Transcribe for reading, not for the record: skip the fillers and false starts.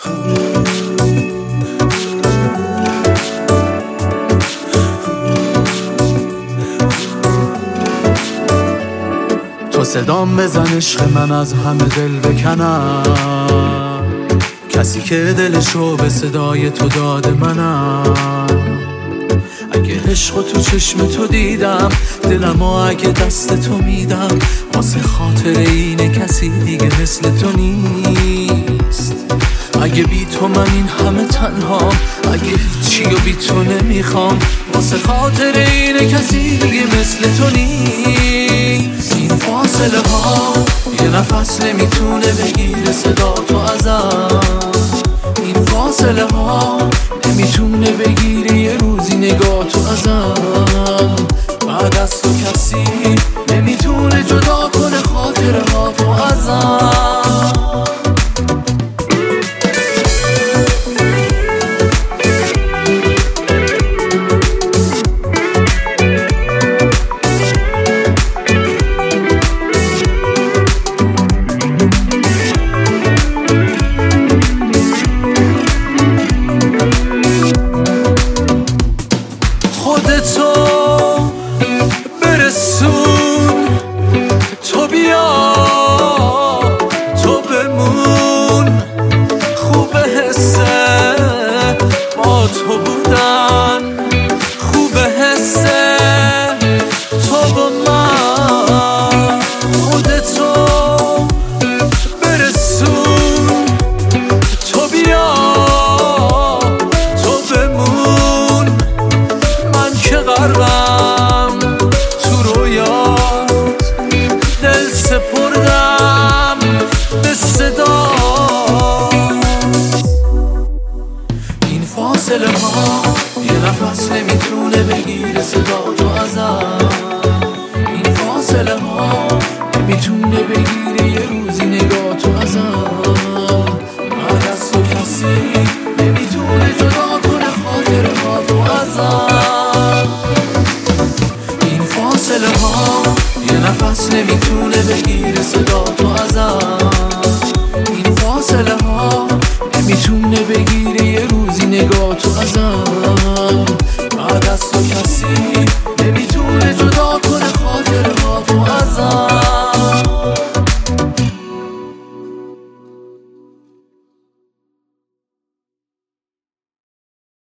تو صدام بزن عشق من از همه دل بکنم، کسی که دلشو به صدای تو داده منم. اگه عشق تو چشم تو دیدم، دلمو اگه دست تو میدم، واسه خاطر اینه کسی دیگه مثل تو نیست. اگه بی تو من این همه تنها، اگه هیچی و بی تو نمیخوام، واسه خاطر اینه کسی دیگه مثل تو نیست. این فاصله ها یه نفس نمیتونه بگیره صدا تو ازم، این فاصله ها نمیتونه بگیره یه روزی نگاه تو ازم. بعد از تو کسی نمیتونه جدا کنه خاطره ها تو ازم. خودتو برسون، تو بیا، تو بمون. خوبه حسه با تو بودن، خوبه حسه تو با من. خودتو برسون، تو بیا، تو بمون. من که غرقم تو رویات، دل سپردم به صدا. این فاصله ها یه نفس نمیتونه بگیره صدا تو ازم، این فاصله ها نمیتونه بگیره یه روزی نگاه تو ازم. بعد از تو کسی نمیتونه جدا کنه خاطره ها تو ازم. این فاصله ها یه نفس نمیتونه بگیره صدا تو ازم، این فاصله ها نمیتونه بگیره یه روزی نگاه تو ازم. بعد از تو کسی